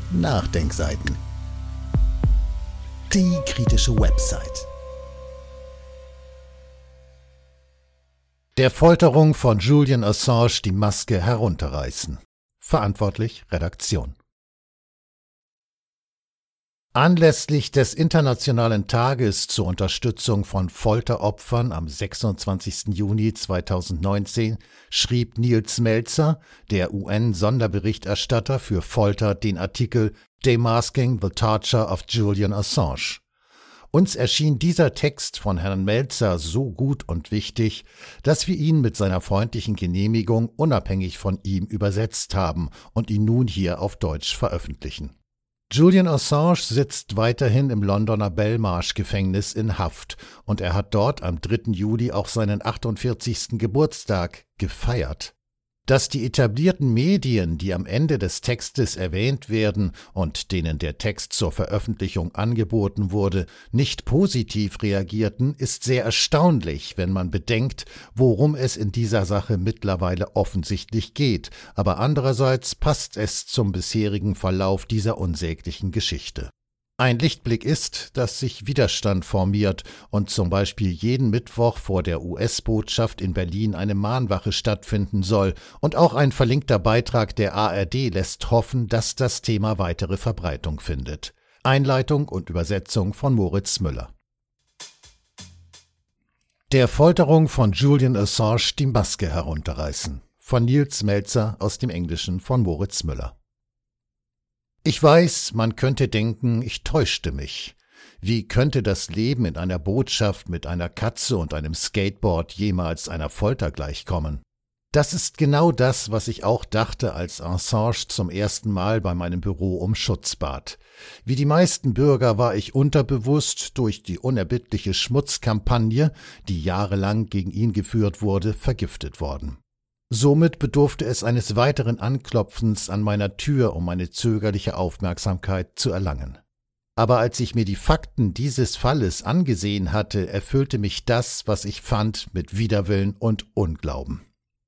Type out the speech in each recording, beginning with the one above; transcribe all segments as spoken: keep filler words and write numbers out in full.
Nachdenkseiten. Die kritische Website. Der Folterung von Julian Assange die Maske herunterreißen. Verantwortlich Redaktion. Anlässlich des Internationalen Tages zur Unterstützung von Folteropfern am sechsundzwanzigsten Juni zweitausendneunzehn schrieb Nils Melzer, der U N-Sonderberichterstatter für Folter, den Artikel Demasking the Torture of Julian Assange. Uns erschien dieser Text von Herrn Melzer so gut und wichtig, dass wir ihn mit seiner freundlichen Genehmigung unabhängig von ihm übersetzt haben und ihn nun hier auf Deutsch veröffentlichen. Julian Assange sitzt weiterhin im Londoner Belmarsh-Gefängnis in Haft und er hat dort am dritten Juli auch seinen achtundvierzigsten Geburtstag gefeiert. Dass die etablierten Medien, die am Ende des Textes erwähnt werden und denen der Text zur Veröffentlichung angeboten wurde, nicht positiv reagierten, ist sehr erstaunlich, wenn man bedenkt, worum es in dieser Sache mittlerweile offensichtlich geht, aber andererseits passt es zum bisherigen Verlauf dieser unsäglichen Geschichte. Ein Lichtblick ist, dass sich Widerstand formiert und zum Beispiel jeden Mittwoch vor der U S-Botschaft in Berlin eine Mahnwache stattfinden soll und auch ein verlinkter Beitrag der A R D lässt hoffen, dass das Thema weitere Verbreitung findet. Einleitung und Übersetzung von Moritz Müller. Der Folterung von Julian Assange die Maske herunterreißen. Von Nils Melzer aus dem Englischen von Moritz Müller. Ich weiß, man könnte denken, ich täuschte mich. Wie könnte das Leben in einer Botschaft mit einer Katze und einem Skateboard jemals einer Folter gleichkommen? Das ist genau das, was ich auch dachte, als Assange zum ersten Mal bei meinem Büro um Schutz bat. Wie die meisten Bürger war ich unterbewusst durch die unerbittliche Schmutzkampagne, die jahrelang gegen ihn geführt wurde, vergiftet worden. Somit bedurfte es eines weiteren Anklopfens an meiner Tür, um meine zögerliche Aufmerksamkeit zu erlangen. Aber als ich mir die Fakten dieses Falles angesehen hatte, erfüllte mich das, was ich fand, mit Widerwillen und Unglauben.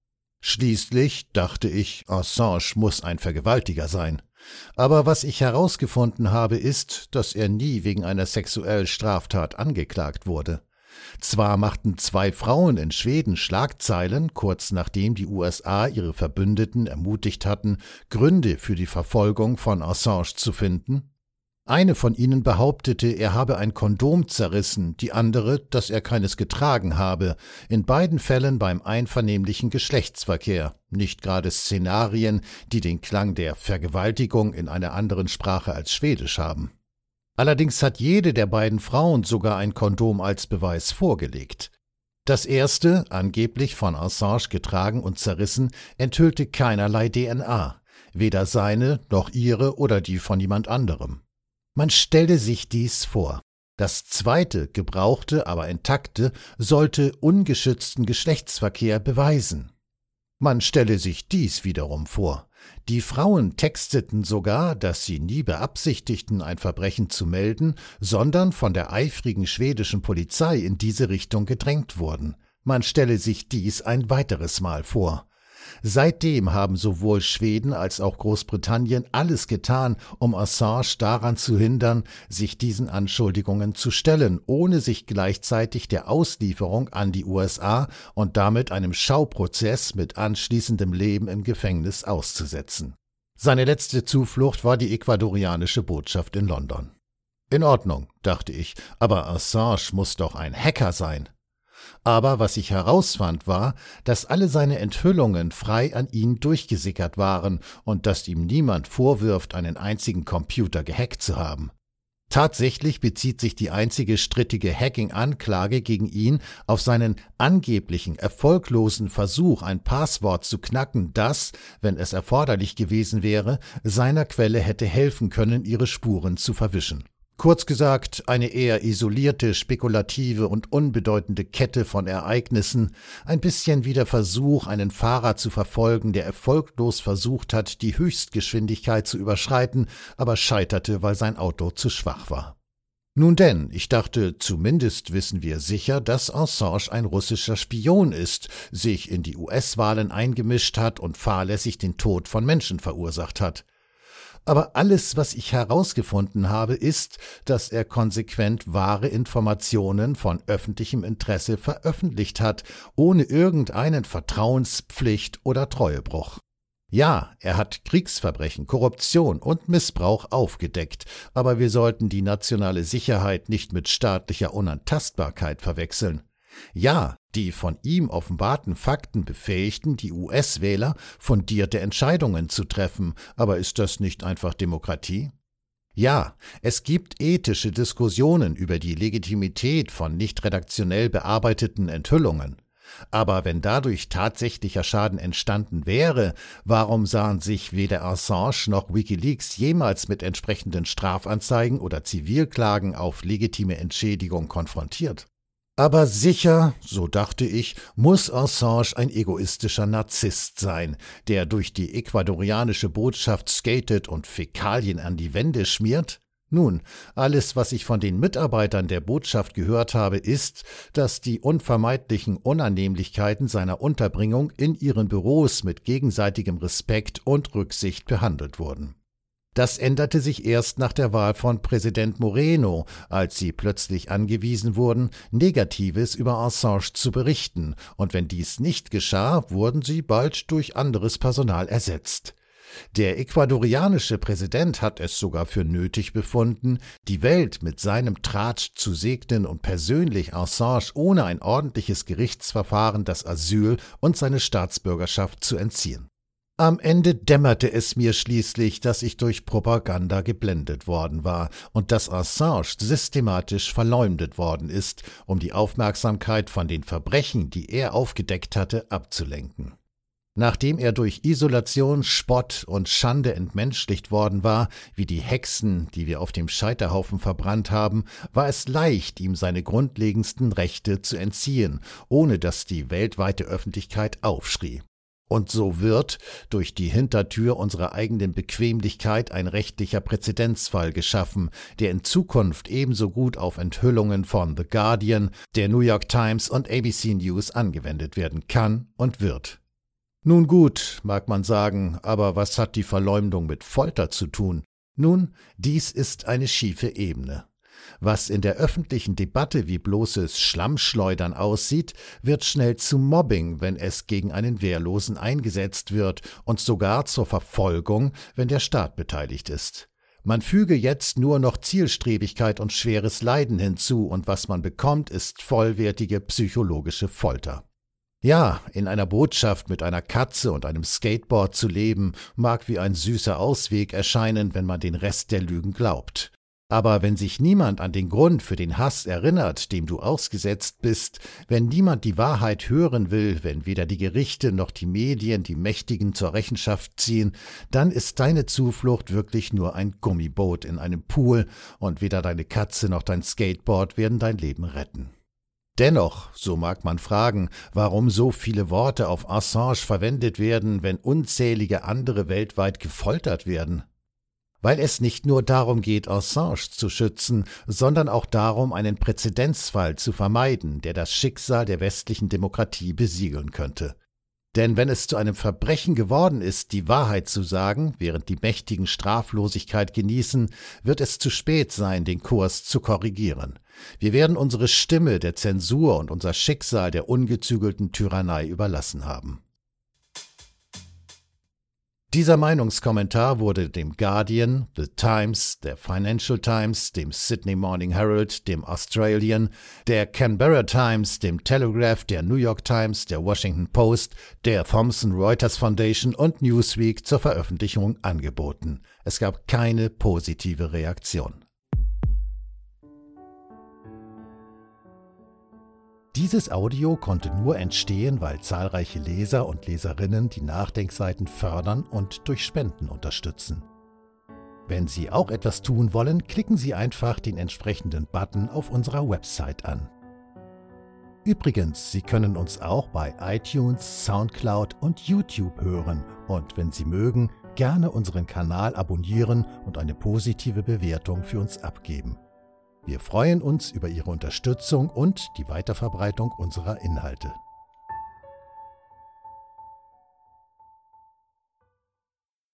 Schließlich dachte ich, Assange muss ein Vergewaltiger sein. Aber was ich herausgefunden habe, ist, dass er nie wegen einer sexuellen Straftat angeklagt wurde. Zwar machten zwei Frauen in Schweden Schlagzeilen, kurz nachdem die U S A ihre Verbündeten ermutigt hatten, Gründe für die Verfolgung von Assange zu finden. Eine von ihnen behauptete, er habe ein Kondom zerrissen, die andere, dass er keines getragen habe, in beiden Fällen beim einvernehmlichen Geschlechtsverkehr, nicht gerade Szenarien, die den Klang der Vergewaltigung in einer anderen Sprache als Schwedisch haben. Allerdings hat jede der beiden Frauen sogar ein Kondom als Beweis vorgelegt. Das erste, angeblich von Assange getragen und zerrissen, enthüllte keinerlei D N A, weder seine noch ihre oder die von jemand anderem. Man stelle sich dies vor. Das zweite, gebrauchte, aber intakte, sollte ungeschützten Geschlechtsverkehr beweisen. Man stelle sich dies wiederum vor. Die Frauen texteten sogar, dass sie nie beabsichtigten, ein Verbrechen zu melden, sondern von der eifrigen schwedischen Polizei in diese Richtung gedrängt wurden. Man stelle sich dies ein weiteres Mal vor. Seitdem haben sowohl Schweden als auch Großbritannien alles getan, um Assange daran zu hindern, sich diesen Anschuldigungen zu stellen, ohne sich gleichzeitig der Auslieferung an die U S A und damit einem Schauprozess mit anschließendem Leben im Gefängnis auszusetzen. Seine letzte Zuflucht war die ecuadorianische Botschaft in London. In Ordnung, dachte ich, aber Assange muss doch ein Hacker sein. Aber was ich herausfand, war, dass alle seine Enthüllungen frei an ihn durchgesickert waren und dass ihm niemand vorwirft, einen einzigen Computer gehackt zu haben. Tatsächlich bezieht sich die einzige strittige Hacking-Anklage gegen ihn auf seinen angeblichen, erfolglosen Versuch, ein Passwort zu knacken, das, wenn es erforderlich gewesen wäre, seiner Quelle hätte helfen können, ihre Spuren zu verwischen. Kurz gesagt, eine eher isolierte, spekulative und unbedeutende Kette von Ereignissen, ein bisschen wie der Versuch, einen Fahrer zu verfolgen, der erfolglos versucht hat, die Höchstgeschwindigkeit zu überschreiten, aber scheiterte, weil sein Auto zu schwach war. Nun denn, ich dachte, zumindest wissen wir sicher, dass Assange ein russischer Spion ist, sich in die U S-Wahlen eingemischt hat und fahrlässig den Tod von Menschen verursacht hat. Aber alles, was ich herausgefunden habe, ist, dass er konsequent wahre Informationen von öffentlichem Interesse veröffentlicht hat, ohne irgendeinen Vertrauenspflicht- oder Treuebruch. Ja, er hat Kriegsverbrechen, Korruption und Missbrauch aufgedeckt, aber wir sollten die nationale Sicherheit nicht mit staatlicher Unantastbarkeit verwechseln. Ja, die von ihm offenbarten Fakten befähigten die U S-Wähler, fundierte Entscheidungen zu treffen, aber ist das nicht einfach Demokratie? Ja, es gibt ethische Diskussionen über die Legitimität von nicht redaktionell bearbeiteten Enthüllungen. Aber wenn dadurch tatsächlicher Schaden entstanden wäre, warum sahen sich weder Assange noch WikiLeaks jemals mit entsprechenden Strafanzeigen oder Zivilklagen auf legitime Entschädigung konfrontiert? Aber sicher, so dachte ich, muss Assange ein egoistischer Narzisst sein, der durch die ecuadorianische Botschaft skatet und Fäkalien an die Wände schmiert? Nun, alles, was ich von den Mitarbeitern der Botschaft gehört habe, ist, dass die unvermeidlichen Unannehmlichkeiten seiner Unterbringung in ihren Büros mit gegenseitigem Respekt und Rücksicht behandelt wurden. Das änderte sich erst nach der Wahl von Präsident Moreno, als sie plötzlich angewiesen wurden, Negatives über Assange zu berichten, und wenn dies nicht geschah, wurden sie bald durch anderes Personal ersetzt. Der ecuadorianische Präsident hat es sogar für nötig befunden, die Welt mit seinem Tratsch zu segnen und persönlich Assange ohne ein ordentliches Gerichtsverfahren das Asyl und seine Staatsbürgerschaft zu entziehen. Am Ende dämmerte es mir schließlich, dass ich durch Propaganda geblendet worden war und dass Assange systematisch verleumdet worden ist, um die Aufmerksamkeit von den Verbrechen, die er aufgedeckt hatte, abzulenken. Nachdem er durch Isolation, Spott und Schande entmenschlicht worden war, wie die Hexen, die wir auf dem Scheiterhaufen verbrannt haben, war es leicht, ihm seine grundlegendsten Rechte zu entziehen, ohne dass die weltweite Öffentlichkeit aufschrie. Und so wird durch die Hintertür unserer eigenen Bequemlichkeit ein rechtlicher Präzedenzfall geschaffen, der in Zukunft ebenso gut auf Enthüllungen von The Guardian, der New York Times und A B C News angewendet werden kann und wird. Nun gut, mag man sagen, aber was hat die Verleumdung mit Folter zu tun? Nun, dies ist eine schiefe Ebene. Was in der öffentlichen Debatte wie bloßes Schlammschleudern aussieht, wird schnell zu Mobbing, wenn es gegen einen Wehrlosen eingesetzt wird, und sogar zur Verfolgung, wenn der Staat beteiligt ist. Man füge jetzt nur noch Zielstrebigkeit und schweres Leiden hinzu, und was man bekommt, ist vollwertige psychologische Folter. Ja, in einer Botschaft mit einer Katze und einem Skateboard zu leben, mag wie ein süßer Ausweg erscheinen, wenn man den Rest der Lügen glaubt. Aber wenn sich niemand an den Grund für den Hass erinnert, dem du ausgesetzt bist, wenn niemand die Wahrheit hören will, wenn weder die Gerichte noch die Medien die Mächtigen zur Rechenschaft ziehen, dann ist deine Zuflucht wirklich nur ein Gummiboot in einem Pool, und weder deine Katze noch dein Skateboard werden dein Leben retten. Dennoch, so mag man fragen, warum so viele Worte auf Assange verwendet werden, wenn unzählige andere weltweit gefoltert werden. Weil es nicht nur darum geht, Assange zu schützen, sondern auch darum, einen Präzedenzfall zu vermeiden, der das Schicksal der westlichen Demokratie besiegeln könnte. Denn wenn es zu einem Verbrechen geworden ist, die Wahrheit zu sagen, während die Mächtigen Straflosigkeit genießen, wird es zu spät sein, den Kurs zu korrigieren. Wir werden unsere Stimme der Zensur und unser Schicksal der ungezügelten Tyrannei überlassen haben. Dieser Meinungskommentar wurde dem Guardian, The Times, der Financial Times, dem Sydney Morning Herald, dem Australian, der Canberra Times, dem Telegraph, der New York Times, der Washington Post, der Thomson Reuters Foundation und Newsweek zur Veröffentlichung angeboten. Es gab keine positive Reaktion. Dieses Audio konnte nur entstehen, weil zahlreiche Leser und Leserinnen die Nachdenkseiten fördern und durch Spenden unterstützen. Wenn Sie auch etwas tun wollen, klicken Sie einfach den entsprechenden Button auf unserer Website an. Übrigens, Sie können uns auch bei iTunes, Soundcloud und YouTube hören und, wenn Sie mögen, gerne unseren Kanal abonnieren und eine positive Bewertung für uns abgeben. Wir freuen uns über Ihre Unterstützung und die Weiterverbreitung unserer Inhalte.